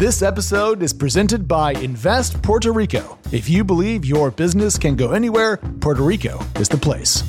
This episode is presented by Invest Puerto Rico. If you believe your business can go anywhere, Puerto Rico is the place.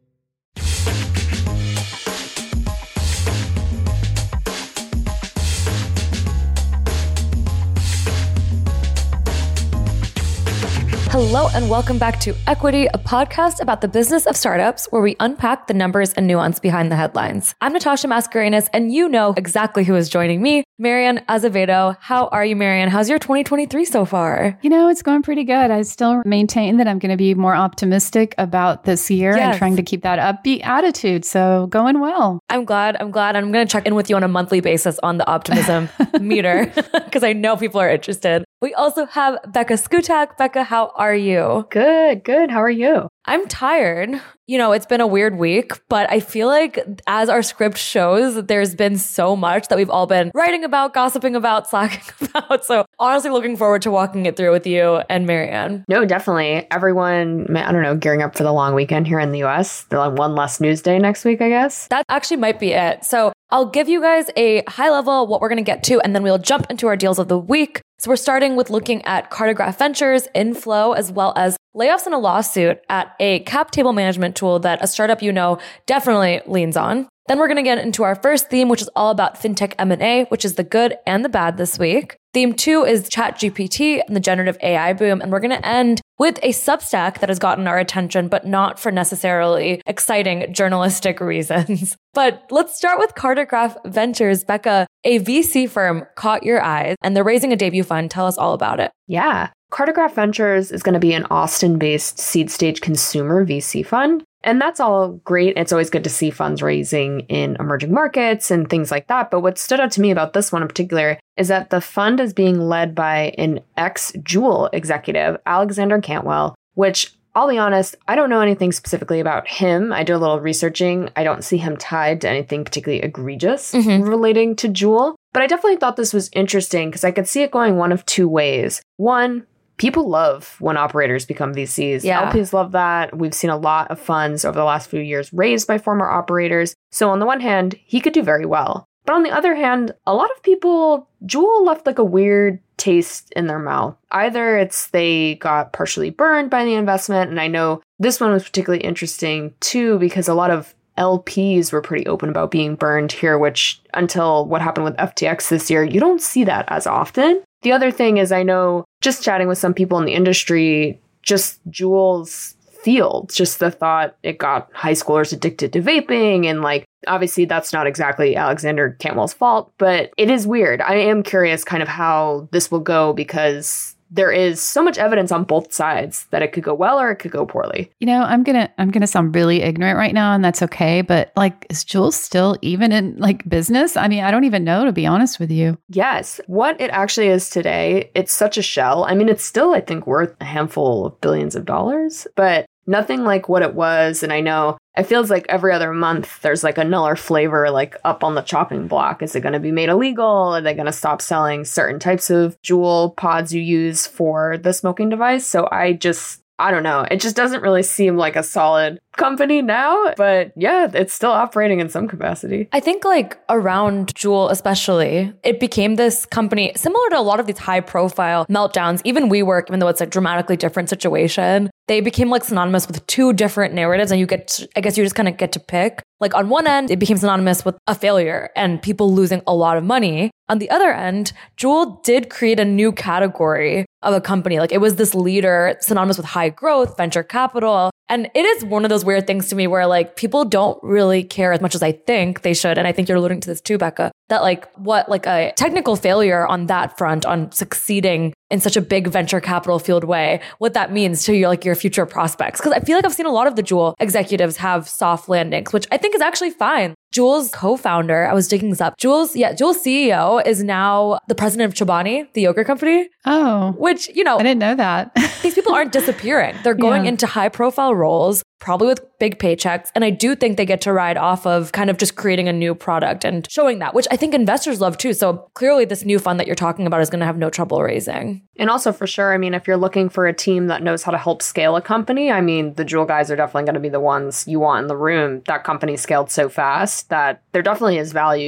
Hello and welcome back to Equity, a podcast about the business of startups where we unpack the numbers and nuance behind the headlines. I'm Natasha Mascarenas, and you know exactly who is joining me, Marian Azevedo. How are you, Marian? How's your 2023 so far? You know, it's going pretty good. I still maintain that I'm going to be more optimistic about this year and trying to keep that upbeat attitude. So going well. I'm glad. I'm going to check in with you on a monthly basis on the optimism meter because I know people are interested. We also have Becca Skutak. Becca, how are you? Good. How are you? I'm tired. You know, it's been a weird week, but I feel like as our script shows, there's been so much that we've all been writing about, gossiping about, slacking about. So honestly, looking forward to walking it through with you and Marianne. No, definitely. Everyone, I don't know, gearing up for the long weekend here in the US. They're like one less news day next week, I guess. That actually might be it. So I'll give you guys a high level what we're going to get to, and then we'll jump into our deals of the week. So we're starting with looking at Cartograph Ventures, inflow, as well as layoffs in a lawsuit at a cap table management tool that a startup you know definitely leans on. Then we're going to get into our first theme, which is all about fintech M&A, which is the good and the bad this week. Theme 2 is ChatGPT and the generative AI boom. And we're going to end with a Substack that has gotten our attention, but not for necessarily exciting journalistic reasons. But let's start with Cartograph Ventures. Becca, a VC firm caught your eyes and they're raising a debut fund. Tell us all about it. Yeah. Cartograph Ventures is going to be an Austin-based seed stage consumer VC fund. And that's all great. It's always good to see funds raising in emerging markets and things like that. But what stood out to me about this one in particular is that the fund is being led by an ex-Juul executive, Alexander Cantwell, which I'll be honest, I don't know anything specifically about him. I did a little researching. I don't see him tied to anything particularly egregious relating to Juul. But I definitely thought this was interesting because I could see it going one of two ways. One, people love when operators become VCs. Yeah. LPs love that. We've seen a lot of funds over the last few years raised by former operators. So on the one hand, he could do very well. But on the other hand, a lot of people, Juul left like a weird taste in their mouth. Either it's they got partially burned by the investment. And I know this one was particularly interesting too, because a lot of LPs were pretty open about being burned here, which until what happened with FTX this year, you don't see that as often. The other thing is I know just chatting with some people in the industry, just Juul's field, just the thought it got high schoolers addicted to vaping. And like, obviously that's not exactly Alexander Cantwell's fault, but it is weird. I am curious kind of how this will go because there is so much evidence on both sides that it could go well or it could go poorly. You know, I'm gonna sound really ignorant right now, and that's okay. But like, is Juul still even in like business? I mean, I don't even know, to be honest with you. Yes, what it actually is today, it's such a shell. I mean, it's still, I think, worth a handful of billions of dollars, but nothing like what it was. And I know it feels like every other month there's like another flavor like up on the chopping block. Is it going to be made illegal? Are they going to stop selling certain types of Juul pods you use for the smoking device? So I don't know. It just doesn't really seem like a solid company now. But yeah, it's still operating in some capacity. I think like around Juul especially, it became this company similar to a lot of these high profile meltdowns. Even WeWork, even though it's a dramatically different situation, they became like synonymous with two different narratives. And I guess you just kind of get to pick. Like on one end, it became synonymous with a failure and people losing a lot of money. On the other end, Juul did create a new category of a company. Like it was this leader synonymous with high growth, venture capital. And it is one of those weird things to me where like people don't really care as much as I think they should. And I think you're alluding to this too, Becca, that like what like a technical failure on that front, on succeeding in such a big venture capital fueled way, what that means to your future prospects. Because I feel like I've seen a lot of the Juul executives have soft landings, which I think is actually fine. Juul's co-founder, I was digging this up. Juul's CEO is now the president of Chobani, the yogurt company. Oh, which, you know, I didn't know that. These people aren't disappearing. They're going into high profile roles, probably with big paychecks. And I do think they get to ride off of kind of just creating a new product and showing that, which I think investors love too. So clearly this new fund that you're talking about is going to have no trouble raising. And also for sure, I mean, if you're looking for a team that knows how to help scale a company, I mean, the Juul guys are definitely going to be the ones you want in the room. That company scaled so fast that there definitely is value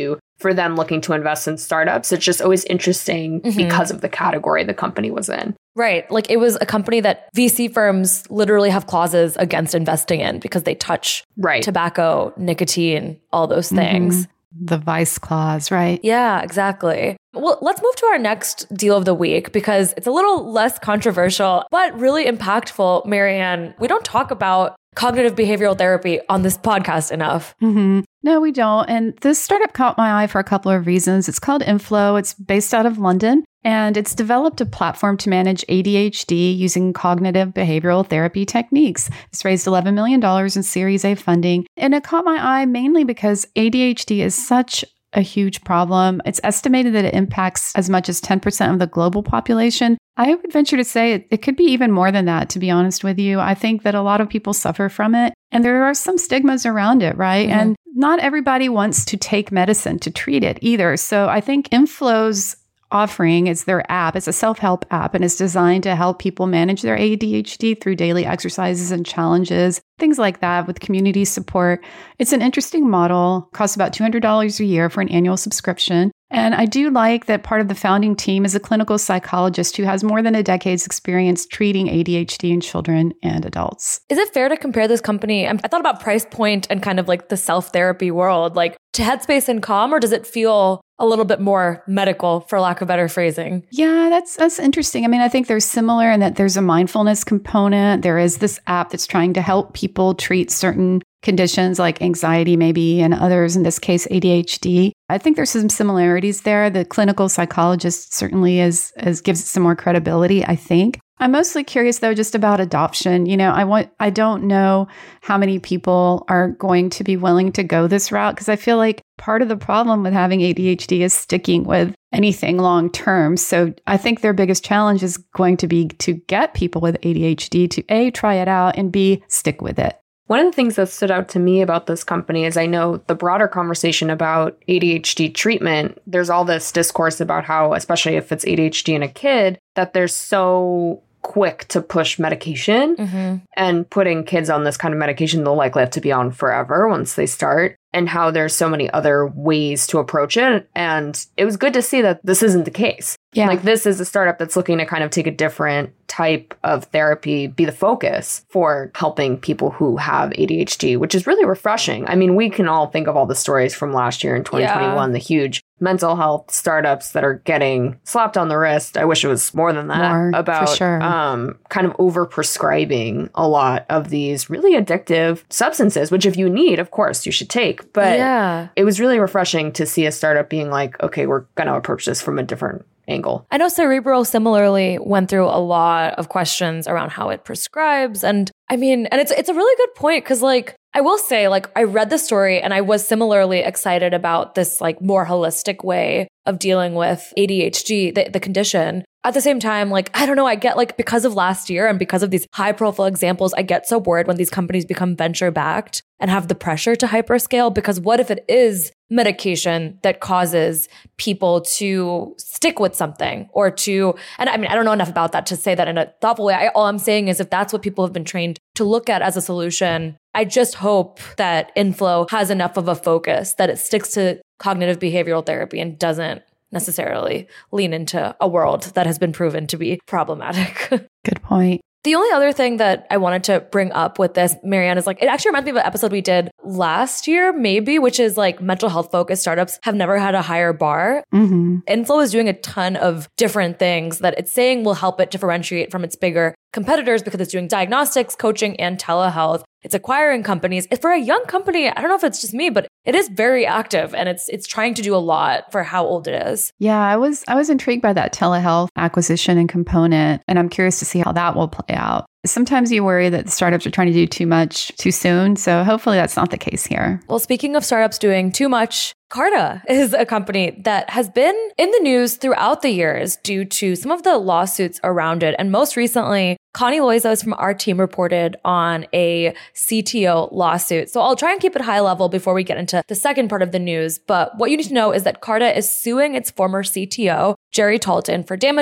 for them looking to invest in startups. It's just always interesting because of the category the company was in. Right. Like it was a company that VC firms literally have clauses against investing in because they touch tobacco, nicotine, all those things. The vice clause, right? Yeah, exactly. Well, let's move to our next deal of the week because it's a little less controversial, but really impactful. Marianne, we don't talk about cognitive behavioral therapy on this podcast enough. No, we don't. And this startup caught my eye for a couple of reasons. It's called Inflow. It's based out of London, and it's developed a platform to manage ADHD using cognitive behavioral therapy techniques. It's raised $11 million in Series A funding. And it caught my eye mainly because ADHD is such a huge problem. It's estimated that it impacts as much as 10% of the global population. I would venture to say it could be even more than that, to be honest with you. I think that a lot of people suffer from it, and there are some stigmas around it, right? And not everybody wants to take medicine to treat it either. So I think Inflow's offering is their app. It's a self-help app, and it's designed to help people manage their ADHD through daily exercises and challenges, things like that, with community support. It's an interesting model, costs about $200 a year for an annual subscription. And I do like that part of the founding team is a clinical psychologist who has more than a decade's experience treating ADHD in children and adults. Is it fair to compare this company? I thought about price point and kind of like the self-therapy world, like to Headspace and Calm, or does it feel a little bit more medical, for lack of better phrasing? Yeah, that's interesting. I mean, I think they're similar in that there's a mindfulness component. There is this app that's trying to help people treat certain conditions like anxiety maybe, and others, in this case, ADHD. I think there's some similarities there. The clinical psychologist certainly gives it some more credibility, I think. I'm mostly curious, though, just about adoption. You know, I don't know how many people are going to be willing to go this route, because I feel like part of the problem with having ADHD is sticking with anything long term. So I think their biggest challenge is going to be to get people with ADHD to A, try it out, and B, stick with it. One of the things that stood out to me about this company is I know the broader conversation about ADHD treatment, there's all this discourse about how, especially if it's ADHD in a kid, that they're so quick to push medication, and putting kids on this kind of medication they'll likely have to be on forever once they start, and how there's so many other ways to approach it. And it was good to see that this isn't the case. Yeah. Like, this is a startup that's looking to kind of take a different type of therapy, be the focus for helping people who have ADHD, which is really refreshing. I mean, we can all think of all the stories from last year in 2021, the huge mental health startups that are getting slapped on the wrist. I wish it was more than that, about kind of overprescribing a lot of these really addictive substances, which if you need, of course, you should take. But it was really refreshing to see a startup being like, okay, we're going to approach this from a different angle. I know Cerebral similarly went through a lot of questions around how it prescribes. And I mean, and it's a really good point, because like, I will say, like, I read the story and I was similarly excited about this like more holistic way of dealing with ADHD, the condition. At the same time, like, I don't know, I get like, because of last year and because of these high profile examples, I get so worried when these companies become venture backed and have the pressure to hyperscale, because what if it is medication that causes people to stick with something or to, and I mean, I don't know enough about that to say that in a thoughtful way. All I'm saying is if that's what people have been trained to look at as a solution, I just hope that Inflow has enough of a focus that it sticks to cognitive behavioral therapy and doesn't necessarily lean into a world that has been proven to be problematic. Good point. The only other thing that I wanted to bring up with this, Marianne, is like, it actually reminds me of an episode we did last year, maybe, which is like mental health focused startups have never had a higher bar. Inflow is doing a ton of different things that it's saying will help it differentiate from its bigger competitors, because it's doing diagnostics, coaching, and telehealth. It's acquiring companies. For a young company, I don't know if it's just me, but it is very active, and it's trying to do a lot for how old it is. Yeah, I was intrigued by that telehealth acquisition and component, and I'm curious to see how that will play out. Sometimes you worry that the startups are trying to do too much too soon, so hopefully that's not the case here. Well, speaking of startups doing too much, Carta is a company that has been in the news throughout the years due to some of the lawsuits around it. And most recently, Connie Loizos from our team reported on a CTO lawsuit. So I'll try and keep it high level before we get into the second part of the news. But what you need to know is that Carta is suing its former CTO, Jerry Talton, for damages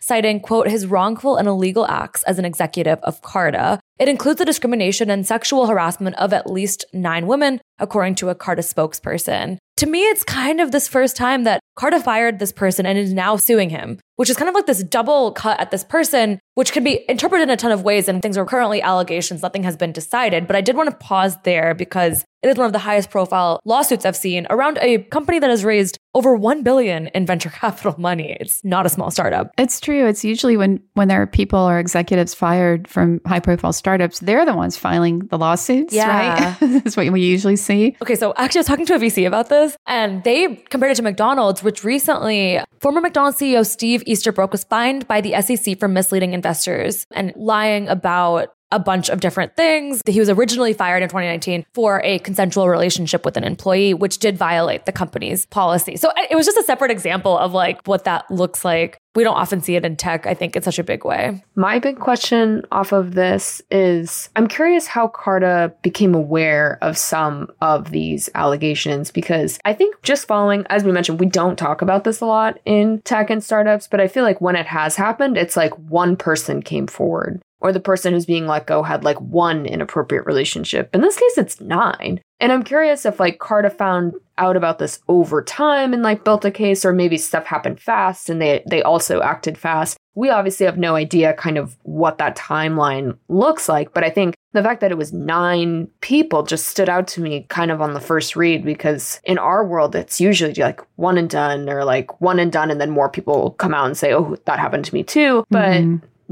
citing, quote, his wrongful and illegal acts as an executive of Carta. It includes the discrimination and sexual harassment of at least 9 women, according to a Carta spokesperson. To me, it's kind of this first time that Carta fired this person and is now suing him, which is kind of like this double cut at this person, which can be interpreted in a ton of ways, and things are currently allegations. Nothing has been decided. But I did want to pause there because it is one of the highest profile lawsuits I've seen around a company that has raised over $1 billion in venture capital money. It's not a small startup. It's true. It's usually when there are people or executives fired from high profile startups, they're the ones filing the lawsuits, right? That's what we usually see. Okay, so actually I was talking to a VC about this, and they compared it to McDonald's, which recently former McDonald's CEO Steve Easterbrook was fined by the SEC for misleading investors and lying about a bunch of different things. He was originally fired in 2019 for a consensual relationship with an employee, which did violate the company's policy. So it was just a separate example of like what that looks like. We don't often see it in tech, I think, in such a big way. My big question off of this is, I'm curious how Carta became aware of some of these allegations, because I think just following, as we mentioned, we don't talk about this a lot in tech and startups, but I feel like when it has happened, it's like one person came forward, or the person who's being let go had like one inappropriate relationship. In this case, it's 9. And I'm curious if like Carta found out about this over time and like built a case, or maybe stuff happened fast and they also acted fast. We obviously have no idea kind of what that timeline looks like, but I think the fact that it was 9 people just stood out to me kind of on the first read, because in our world, it's usually like one and done, or like one and done, and then more people come out and say, oh, that happened to me too. But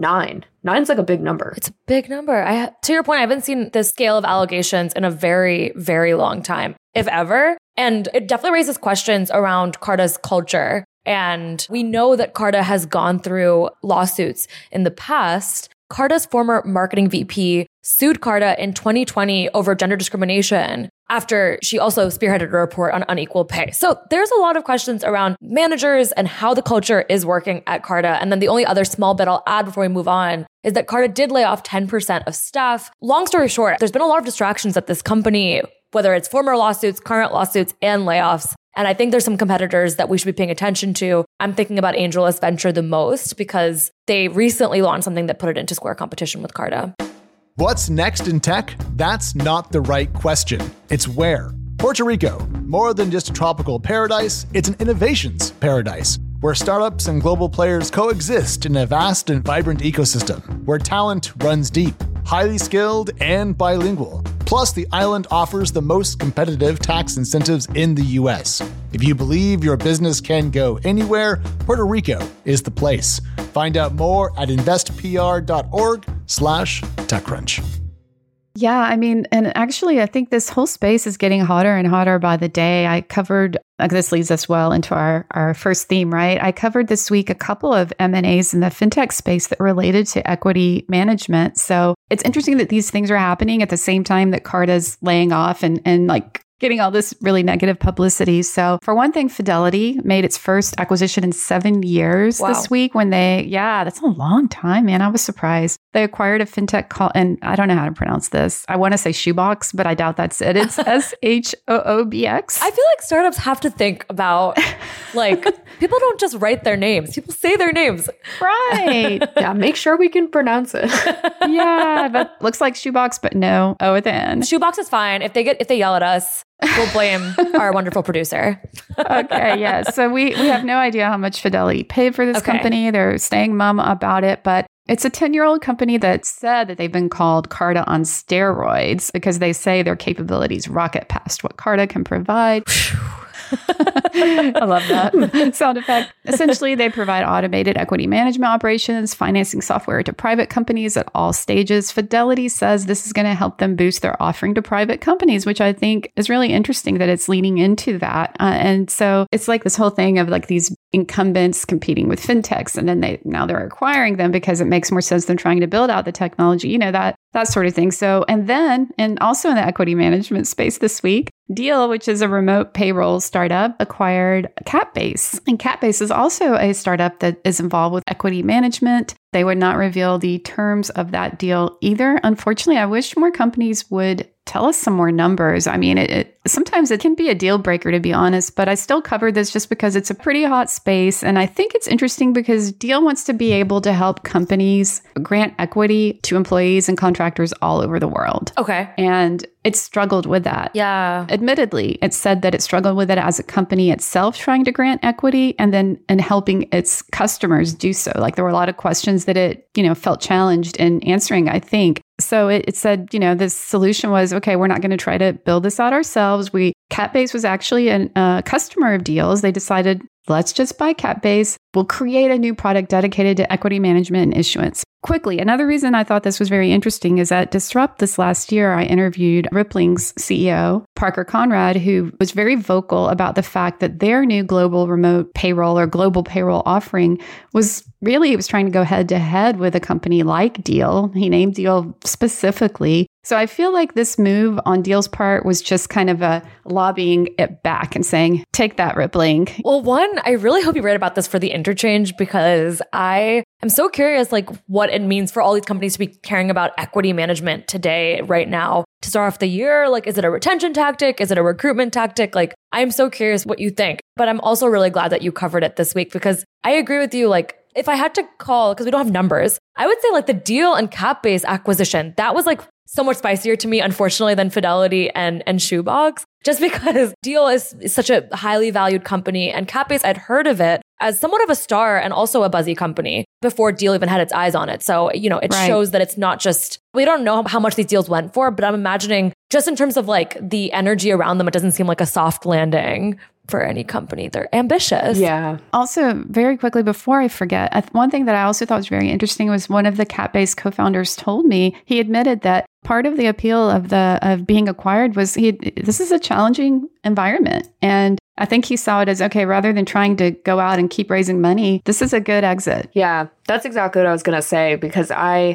9's like a big number. It's a big number. To your point, I haven't seen this scale of allegations in a very, very long time, if ever. And it definitely raises questions around Carta's culture. And we know that Carta has gone through lawsuits in the past. Carta's former marketing VP sued Carta in 2020 over gender discrimination after she also spearheaded a report on unequal pay. So there's a lot of questions around managers and how the culture is working at Carta. And then the only other small bit I'll add before we move on is that Carta did lay off 10% of staff. Long story short, there's been a lot of distractions at this company, whether it's former lawsuits, current lawsuits, and layoffs. And I think there's some competitors that we should be paying attention to. I'm thinking about AngelList Venture the most because they recently launched something that put it into square competition with Carta. What's next in tech? That's not the right question. It's where. Puerto Rico, more than just a tropical paradise, it's an innovations paradise, where startups and global players coexist in a vast and vibrant ecosystem, where talent runs deep, highly skilled, and bilingual. Plus, the island offers the most competitive tax incentives in the US. If you believe your business can go anywhere, Puerto Rico is the place. Find out more at investpr.org/TechCrunch. Yeah, I mean, and actually, I think this whole space is getting hotter and hotter by the day. I covered, this leads us well into our first theme, right? I covered this week a couple of M&As in the fintech space that related to equity management. So it's interesting that these things are happening at the same time that Carta's laying off and like getting all this really negative publicity. So for one thing, Fidelity made its first acquisition in 7 years this week when that's a long time, man. I was surprised. They acquired a fintech called, and I don't know how to pronounce this. I want to say Shoebox, but I doubt that's it. It's SHOOBX. I feel like startups have to think about, like, people don't just write their names. People say their names. Right. Yeah, make sure we can pronounce it. Yeah, but looks like Shoebox, but no O at the end. Shoebox is fine. If they yell at us, we'll blame our wonderful producer. Okay, yeah. So we have no idea how much Fidelity paid for this company. They're staying mum about it, but it's a 10-year-old company that said that they've been called Carta on steroids because they say their capabilities rocket past what Carta can provide. I love that sound effect. Essentially, they provide automated equity management operations, financing software to private companies at all stages. Fidelity says this is going to help them boost their offering to private companies, which I think is really interesting that it's leaning into that. And so it's like this whole thing of like these incumbents competing with fintechs, and then now they're acquiring them because it makes more sense than trying to build out the technology, that sort of thing. So, and also in the equity management space this week, Deal, which is a remote payroll startup, acquired Capbase. And Capbase is also a startup that is involved with equity management. They would not reveal the terms of that deal either. Unfortunately, I wish more companies would tell us some more numbers. I mean, it sometimes it can be a deal breaker, to be honest, but I still cover this just because it's a pretty hot space. And I think it's interesting because Deel wants to be able to help companies grant equity to employees and contractors all over the world. Okay. And it struggled with that. Yeah. Admittedly, it said that it struggled with it as a company itself trying to grant equity and helping its customers do so. Like there were a lot of questions that it, felt challenged in answering, I think. So it said, this solution was, okay, we're not going to try to build this out ourselves. Capbase was actually a customer of Deel's. They decided, let's just buy Capbase. We'll create a new product dedicated to equity management and issuance. Quickly, another reason I thought this was very interesting is at Disrupt this last year, I interviewed Rippling's CEO, Parker Conrad, who was very vocal about the fact that their new global remote payroll or global payroll offering was trying to go head to head with a company like Deel. He named Deel specifically. So I feel like this move on Deel's part was just kind of a lobbying it back and saying, take that, Rippling. Well, one, I really hope you write about this for the interchange because I am so curious, like what it means for all these companies to be caring about equity management today, right now, to start off the year. Like, is it a retention tactic? Is it a recruitment tactic? Like, I'm so curious what you think, but I'm also really glad that you covered it this week because I agree with you. Like, if I had to call, because we don't have numbers, I would say like the Deel and Capbase acquisition, that was like so much spicier to me, unfortunately, than Fidelity and Shoebox, just because Deel is such a highly valued company and Capbase, I'd heard of it as somewhat of a star and also a buzzy company before Deel even had its eyes on it. So, it shows that it's not just, we don't know how much these deals went for, but I'm imagining just in terms of like the energy around them, it doesn't seem like a soft landing for any company. They're ambitious. Yeah. Also, very quickly before I forget, one thing that I also thought was very interesting was one of the Capbase co-founders told me, he admitted that part of the appeal of being acquired was this is a challenging environment. And I think he saw it as, okay, rather than trying to go out and keep raising money, this is a good exit. Yeah, that's exactly what I was going to say because I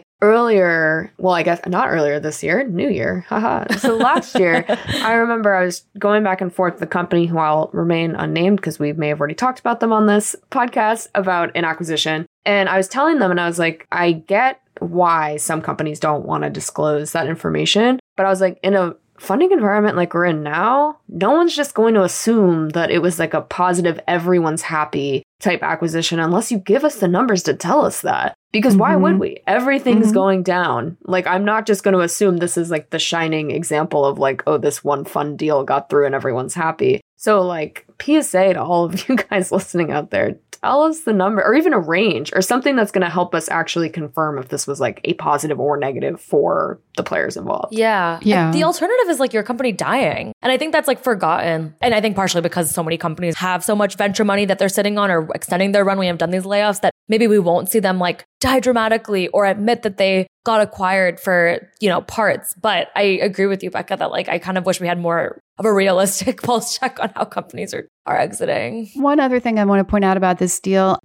guess not earlier this year, new year. Haha. So last year, I remember I was going back and forth with the company who I'll remain unnamed because we may have already talked about them on this podcast about an acquisition. And I was telling them and I was like, I get why some companies don't want to disclose that information. But I was like, in a funding environment like we're in now, no one's just going to assume that it was like a positive, everyone's happy type acquisition unless you give us the numbers to tell us that. Because why would we? Everything's going down. Like, I'm not just going to assume this is like the shining example of like, oh, this one fun deal got through and everyone's happy. So like, PSA to all of you guys listening out there, tell us the number or even a range or something that's going to help us actually confirm if this was like a positive or negative for the players involved. Yeah. And the alternative is like your company dying. And I think that's like forgotten. And I think partially because so many companies have so much venture money that they're sitting on or extending their runway, have done these layoffs that maybe we won't see them like die dramatically or admit that they got acquired for, parts. But I agree with you, Becca, that like I kind of wish we had more of a realistic pulse check on how companies are exiting. One other thing I want to point out about this deal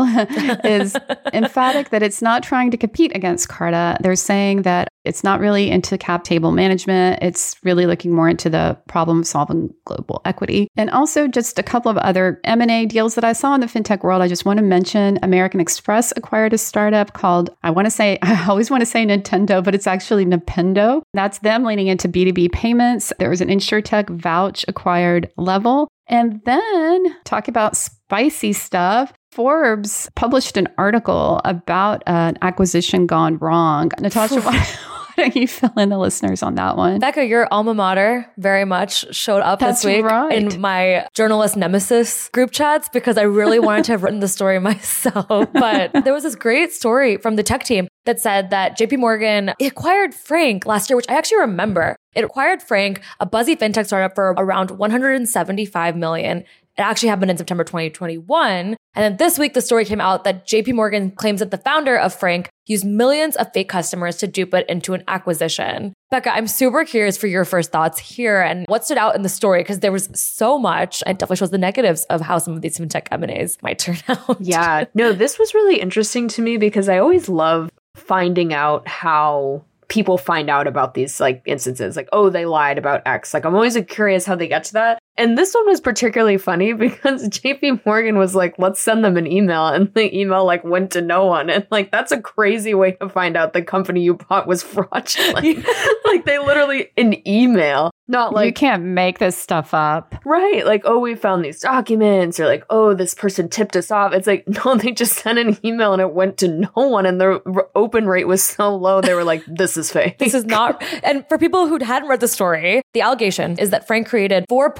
is emphatic that it's not trying to compete against Carta. They're saying that it's not really into cap table management. It's really looking more into the problem of solving global equity. And also just a couple of other M&A deals that I saw in the fintech world. I just want to mention American Express acquired a startup called, I always want to say Nintendo, but it's actually Nipendo. That's them leaning into B2B payments. There was an InsurTech Vouch acquired Level. And then talk about spicy stuff. Forbes published an article about an acquisition gone wrong. Natasha, why don't you fill in the listeners on that one? Becca, your alma mater very much showed up this week in my journalist nemesis group chats because I really wanted to have written the story myself. But there was this great story from the tech team that said that JP Morgan acquired Frank last year, which I actually remember. It acquired Frank, a buzzy fintech startup, for around $175 million. It actually happened in September 2021. And then this week, the story came out that JP Morgan claims that the founder of Frank used millions of fake customers to dupe it into an acquisition. Becca, I'm super curious for your first thoughts here and what stood out in the story, because there was so much. It definitely shows the negatives of how some of these fintech M&As might turn out. Yeah, no, this was really interesting to me because I always love finding out how people find out about these like instances, like, oh, they lied about X. Like, I'm always curious how they get to that. And this one was particularly funny because JP Morgan was like, let's send them an email. And the email like went to no one. And like, that's a crazy way to find out the company you bought was fraudulent. Like they literally an email, not like. You can't make this stuff up. Right. Like, oh, we found these documents, or like, oh, this person tipped us off. It's like, no, they just sent an email and it went to no one. And the open rate was so low. They were like, this is fake. This is not. And for people who hadn't read the story, the allegation is that Frank created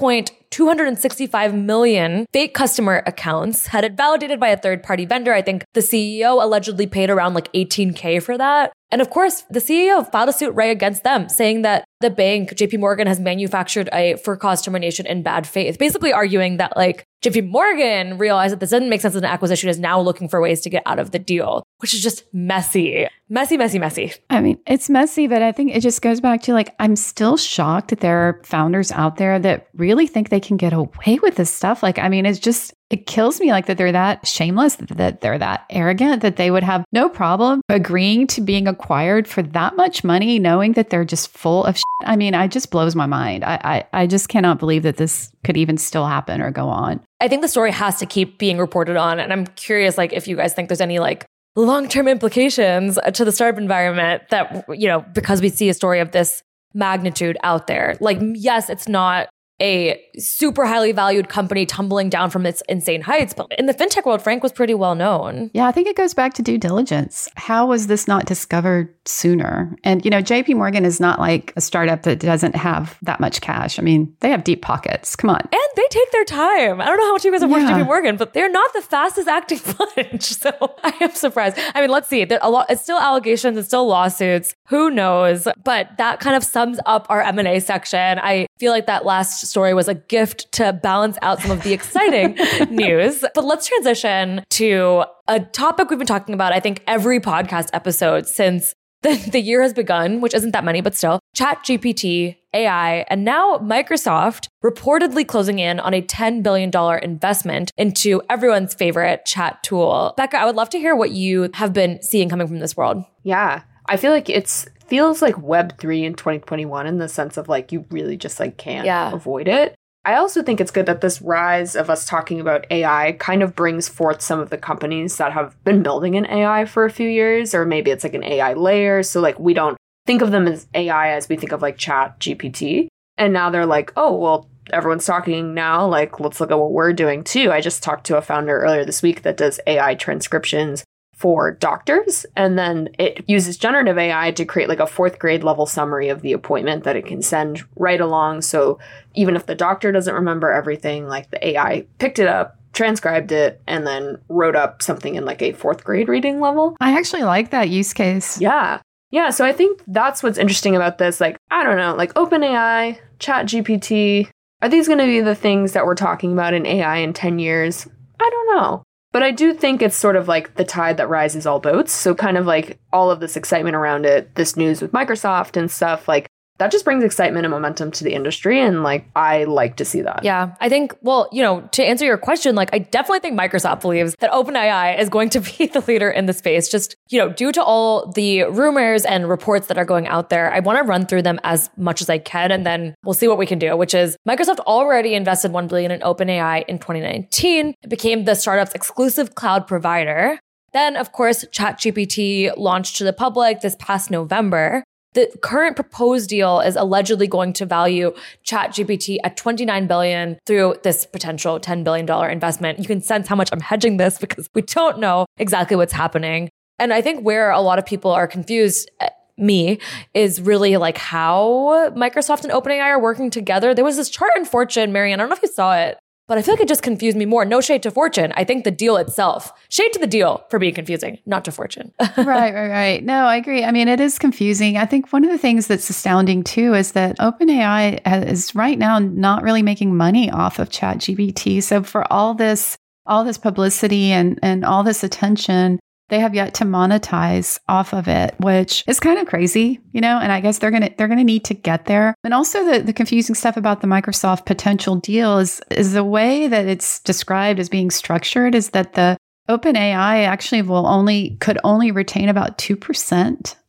4.265 million fake customer accounts, had it validated by a third-party vendor. I think the CEO allegedly paid around like $18K for that. And of course, the CEO filed a suit right against them, saying that the bank, JP Morgan, has manufactured a for-cause termination in bad faith, basically arguing that like JP Morgan realized that this didn't make sense as an acquisition, is now looking for ways to get out of the deal, which is just messy. Messy, messy, messy. I mean, it's messy, but I think it just goes back to like, I'm still shocked that there are founders out there that really think they can get away with this stuff. Like, I mean, it kills me like that they're that shameless, that they're that arrogant, that they would have no problem agreeing to being acquired for that much money, knowing that they're just full of shit. I mean, it just blows my mind. I just cannot believe that this could even still happen or go on. I think the story has to keep being reported on. And I'm curious, like, if you guys think there's any like long-term implications to the startup environment that, you know, because we see a story of this magnitude out there. Like, yes, it's not a super highly valued company tumbling down from its insane heights. But in the fintech world, Frank was pretty well known. Yeah, I think it goes back to due diligence. How was this not discovered sooner? And, you know, JP Morgan is not like a startup that doesn't have that much cash. I mean, they have deep pockets. Come on. And they take their time. I don't know how much you guys have worked at JP Morgan, but they're not the fastest acting bunch. So I am surprised. I mean, let's see. It's still allegations. It's still lawsuits. Who knows? But that kind of sums up our M&A section. I feel like that last story was a gift to balance out some of the exciting news. But let's transition to a topic we've been talking about, I think, every podcast episode since the year has begun, which isn't that many, but still. ChatGPT, AI, and now Microsoft reportedly closing in on a $10 billion investment into everyone's favorite chat tool. Becca, I would love to hear what you have been seeing coming from this world. Yeah, I feel like feels like Web3 in 2021 in the sense of like, you really just like can't avoid it. I also think it's good that this rise of us talking about AI kind of brings forth some of the companies that have been building an AI for a few years, or maybe it's like an AI layer. So like, we don't think of them as AI as we think of like ChatGPT. And now they're like, oh, well, everyone's talking now. Like, let's look at what we're doing too. I just talked to a founder earlier this week that does AI transcriptions for doctors. And then it uses generative AI to create like a 4th grade level summary of the appointment that it can send right along. So even if the doctor doesn't remember everything, like the AI picked it up, transcribed it, and then wrote up something in like a 4th grade reading level. I actually like that use case. Yeah. Yeah. So I think that's what's interesting about this. Like, I don't know, like OpenAI, ChatGPT, are these going to be the things that we're talking about in AI in 10 years? I don't know. But I do think it's sort of like the tide that rises all boats. So kind of like all of this excitement around it, this news with Microsoft and stuff, like that just brings excitement and momentum to the industry. And like, I like to see that. Yeah, I think, well, you know, to answer your question, like I definitely think Microsoft believes that OpenAI is going to be the leader in the space. Just, you know, due to all the rumors and reports that are going out there, I want to run through them as much as I can. And then we'll see what we can do, which is Microsoft already invested $1 billion in OpenAI in 2019. It became the startup's exclusive cloud provider. Then, of course, ChatGPT launched to the public this past November. The current proposed deal is allegedly going to value ChatGPT at $29 billion through this potential $10 billion investment. You can sense how much I'm hedging this because we don't know exactly what's happening. And I think where a lot of people are confused, me, is really like how Microsoft and OpenAI are working together. There was this chart in Fortune, Marianne, I don't know if you saw it, but I feel like it just confused me more. No shade to Fortune. I think the deal itself, shade to the deal for being confusing, not to Fortune. Right. No, I agree. I mean, it is confusing. I think one of the things that's astounding too is that OpenAI is right now not really making money off of ChatGPT. So for all this publicity and all this attention, they have yet to monetize off of it, which is kind of crazy, you know, and I guess they're going to need to get there. And also the confusing stuff about the Microsoft potential deal is the way that it's described as being structured is that the OpenAI actually could only retain about 2%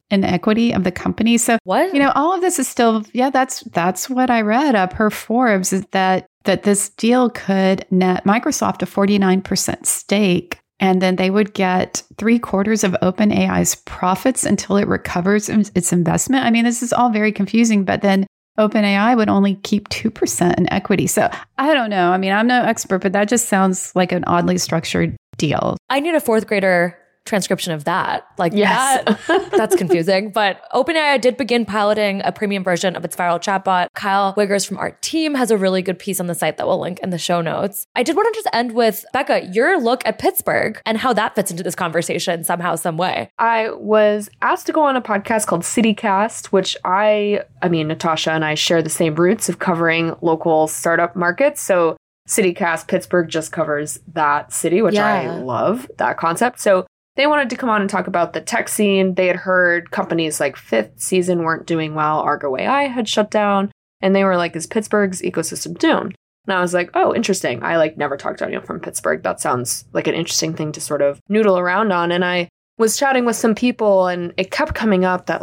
in equity of the company. So What? all of this is still, that's what I read per Forbes, is that this deal could net Microsoft a 49% stake, and then they would get 3/4 of OpenAI's profits until it recovers its investment. I mean, this is all very confusing, but then OpenAI would only keep 2% in equity. So I don't know. I mean, I'm no expert, but that just sounds like an oddly structured deal. I need a fourth grader transcription of that. Yes. That's confusing. But OpenAI did begin piloting a premium version of its viral chatbot. Kyle Wiggers from our team has a really good piece on the site that we'll link in the show notes. I did want to just end with, Becca, your look at Pittsburgh and how that fits into this conversation somehow, some way. I was asked to go on a podcast called CityCast, which Natasha and I share the same roots of covering local startup markets. So CityCast Pittsburgh just covers that city, which I love that concept. So they wanted to come on and talk about the tech scene. They had heard companies like Fifth Season weren't doing well. Argo AI had shut down. And they were like, is Pittsburgh's ecosystem doomed? And I was like, oh, interesting. I never talked to anyone from Pittsburgh. That sounds like an interesting thing to sort of noodle around on. And I was chatting with some people, and it kept coming up that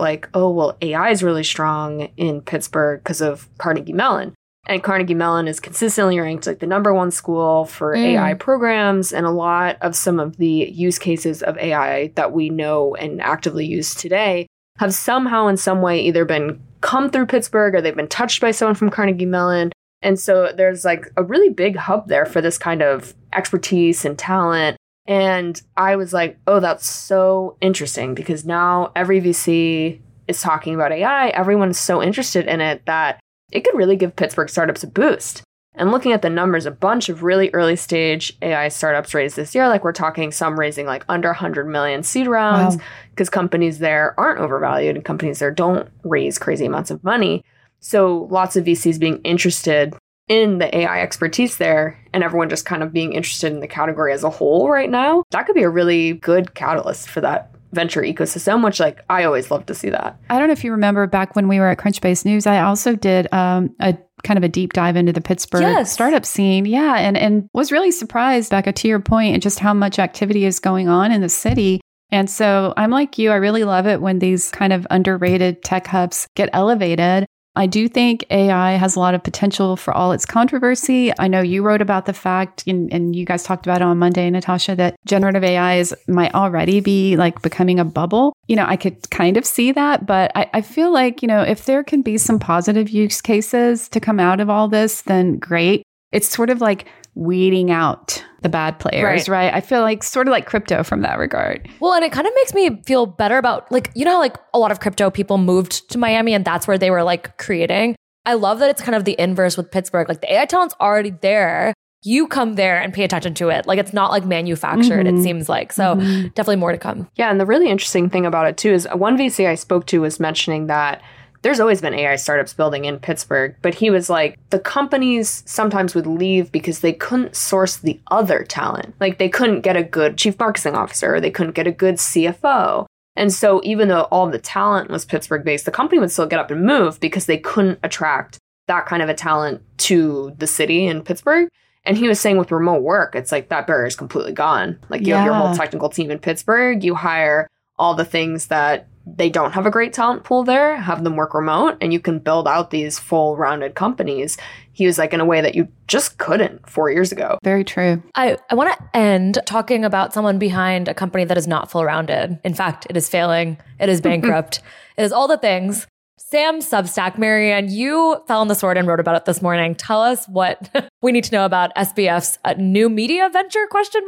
AI is really strong in Pittsburgh because of Carnegie Mellon. And Carnegie Mellon is consistently ranked the number one school for AI programs. And a lot of some of the use cases of AI that we know and actively use today have somehow in some way either been come through Pittsburgh or they've been touched by someone from Carnegie Mellon. And so there's a really big hub there for this kind of expertise and talent. And I was like, oh, that's so interesting, because now every VC is talking about AI. Everyone's so interested in it that it could really give Pittsburgh startups a boost. And looking at the numbers, a bunch of really early stage AI startups raised this year. We're talking some raising under 100 million seed rounds, because companies there aren't overvalued and companies there don't raise crazy amounts of money. So lots of VCs being interested in the AI expertise there, and everyone just kind of being interested in the category as a whole right now. That could be a really good catalyst for that venture ecosystem, which I always love to see that. I don't know if you remember back when we were at Crunchbase News, I also did a kind of a deep dive into the Pittsburgh startup scene. Yeah. And was really surprised, Becca, to your point, and just how much activity is going on in the city. And so I'm like you, I really love it when these kind of underrated tech hubs get elevated. I do think AI has a lot of potential for all its controversy. I know you wrote about the fact, and you guys talked about it on Monday, Natasha, that generative AI might already be becoming a bubble. I could kind of see that, but I feel like, if there can be some positive use cases to come out of all this, then great. It's sort of like weeding out the bad players, right? I feel sort of like crypto from that regard. Well, and it kind of makes me feel better about how a lot of crypto people moved to Miami and that's where they were creating. I love that it's kind of the inverse with Pittsburgh. The AI talent's already there. You come there and pay attention to it. It's not manufactured, it seems like. So definitely more to come. Yeah, and the really interesting thing about it too is one VC I spoke to was mentioning that there's always been AI startups building in Pittsburgh, but he was like, the companies sometimes would leave because they couldn't source the other talent. They couldn't get a good chief marketing officer, or they couldn't get a good CFO. And so even though all the talent was Pittsburgh based, the company would still get up and move because they couldn't attract that kind of a talent to the city in Pittsburgh. And he was saying with remote work, it's that barrier is completely gone. You have your whole technical team in Pittsburgh, you hire all the things that they don't have a great talent pool there, have them work remote, and you can build out these full rounded companies. He was in a way that you just couldn't 4 years ago. Very true. I want to end talking about someone behind a company that is not full rounded. In fact, it is failing. It is bankrupt. It is all the things. Sam Substack, Marianne, you fell on the sword and wrote about it this morning. Tell us what we need to know about SBF's new media venture, ?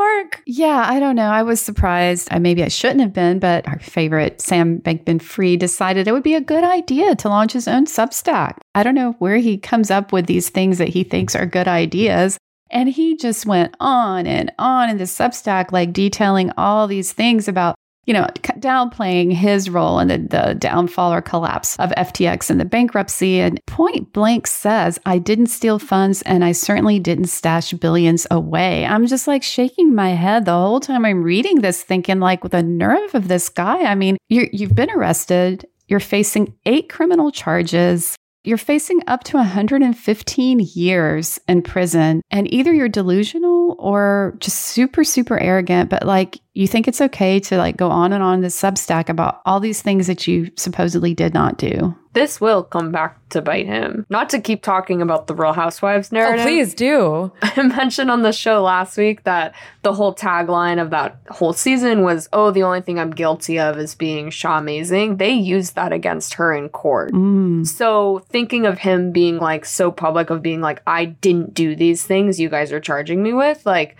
Yeah, I don't know. I was surprised. Maybe I shouldn't have been, but our favorite Sam Bankman-Fried decided it would be a good idea to launch his own Substack. I don't know where he comes up with these things that he thinks are good ideas. And he just went on in the Substack, detailing all these things about downplaying his role in the downfall or collapse of FTX and the bankruptcy. And point blank says, I didn't steal funds and I certainly didn't stash billions away. I'm just shaking my head the whole time I'm reading this, thinking with the nerve of this guy. I mean, you've been arrested. You're facing 8 criminal charges. you're facing up to 115 years in prison. And either you're delusional or just super, super arrogant, but like you think it's okay to like go on and on this Substack about all these things that you supposedly did not do. This will come back to bite him. Not to keep talking about the Real Housewives narrative. Oh, please do. I mentioned on the show last week that the whole tagline of that whole season was, oh, the only thing I'm guilty of is being Shah-mazing. They used that against her in court. So thinking of him being like so public of being like, I didn't do these things you guys are charging me with, like,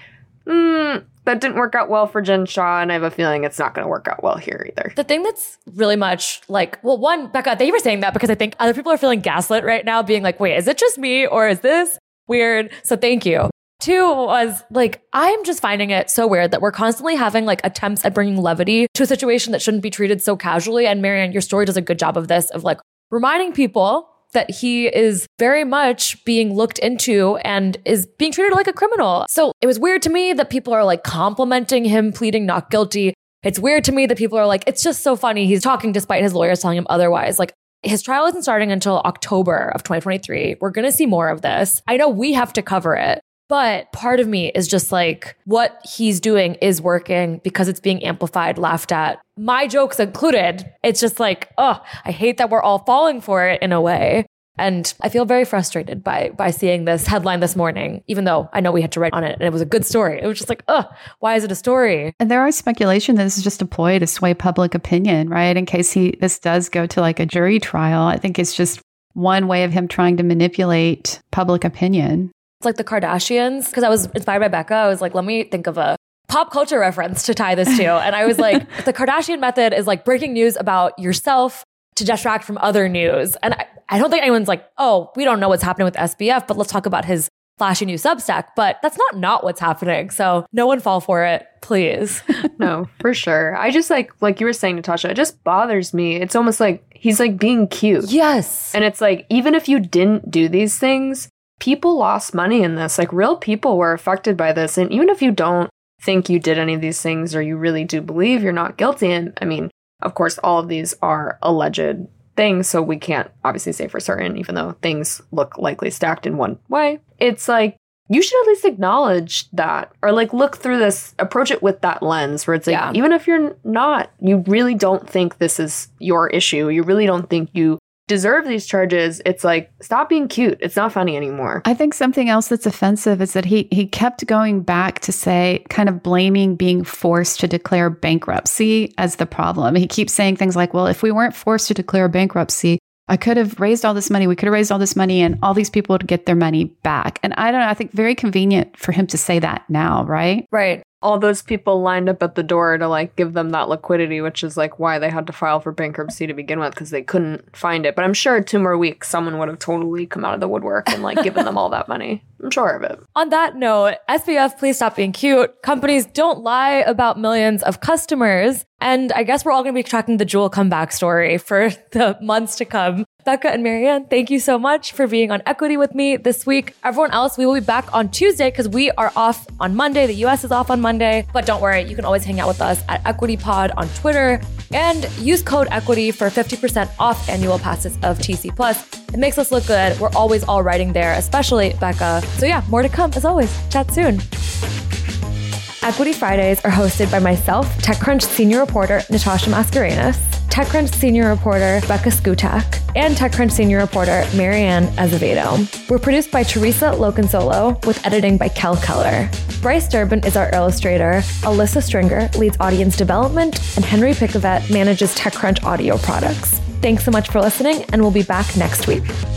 that didn't work out well for Jen Shah, and I have a feeling it's not going to work out well here either. The thing that's really much like, well, one, Becca, thank you for saying that, because I think other people are feeling gaslit right now, being like, wait, is it just me or is this weird? So thank you. Two was like, I'm just finding it so weird that we're constantly having like attempts at bringing levity to a situation that shouldn't be treated so casually. And Marianne, your story does a good job of this, of like reminding people that he is very much being looked into and is being treated like a criminal. So it was weird to me that people are like complimenting him pleading not guilty. It's weird to me that people are like, it's just so funny. He's talking despite his lawyers telling him otherwise. Like his trial isn't starting until October of 2023. We're going to see more of this. I know we have to cover it, but part of me is just like, what he's doing is working because it's being amplified, laughed at. My jokes included. It's just like, oh, I hate that we're all falling for it in a way. And I feel very frustrated by seeing this headline this morning, even though I know we had to write on it and it was a good story. It was just like, oh, why is it a story? And there are speculation that this is just a ploy to sway public opinion, right? In case this does go to like a jury trial. I think it's just one way of him trying to manipulate public opinion. It's like the Kardashians, because I was inspired by Becca. I was like, let me think of a pop culture reference to tie this to. And I was like, the Kardashian method is like breaking news about yourself to distract from other news. And I don't think anyone's like, oh, we don't know what's happening with SBF, but let's talk about his flashy new Substack. But that's not what's happening. So no one fall for it, please. No, for sure. I just like you were saying, Natasha, it just bothers me. It's almost like he's like being cute. Yes. And it's like, even if you didn't do these things, people lost money in this. Like real people were affected by this. And even if you don't think you did any of these things or you really do believe you're not guilty, and I mean, of course, all of these are alleged things, so we can't obviously say for certain, even though things look likely stacked in one way. It's like, you should at least acknowledge that, or like look through this, approach it with that lens where it's like, even if you're not, you really don't think this is your issue, you really don't think you deserve these charges, it's like, stop being cute. It's not funny anymore. I think something else that's offensive is that he kept going back to say, kind of blaming being forced to declare bankruptcy as the problem. He keeps saying things like, well, if we weren't forced to declare bankruptcy, I could have raised all this money. We could have raised all this money and all these people would get their money back. And I don't know, I think very convenient for him to say that now, right? Right. All those people lined up at the door to like give them that liquidity, which is like why they had to file for bankruptcy to begin with, because they couldn't find it. But I'm sure 2 more weeks, someone would have totally come out of the woodwork and like given them all that money. I'm sure of it. On that note, SBF, please stop being cute. Companies don't lie about millions of customers. And I guess we're all going to be tracking the Jewel comeback story for the months to come. Becca and Marianne, thank you so much for being on Equity with me this week. Everyone else, we will be back on Tuesday because we are off on Monday. The US is off on Monday. But don't worry, you can always hang out with us at EquityPod on Twitter and use code EQUITY for 50% off annual passes of TC Plus. It makes us look good. We're always all writing there, especially Becca. So yeah, more to come as always. Chat soon. Equity Fridays are hosted by myself, TechCrunch senior reporter Natasha Mascarenas, TechCrunch senior reporter Becca Skutak, and TechCrunch senior reporter Marianne Azevedo. We're produced by Teresa Loconsolo with editing by Kel Keller. Bryce Durbin is our illustrator, Alyssa Stringer leads audience development, and Henry Picavet manages TechCrunch audio products. Thanks so much for listening, and we'll be back next week.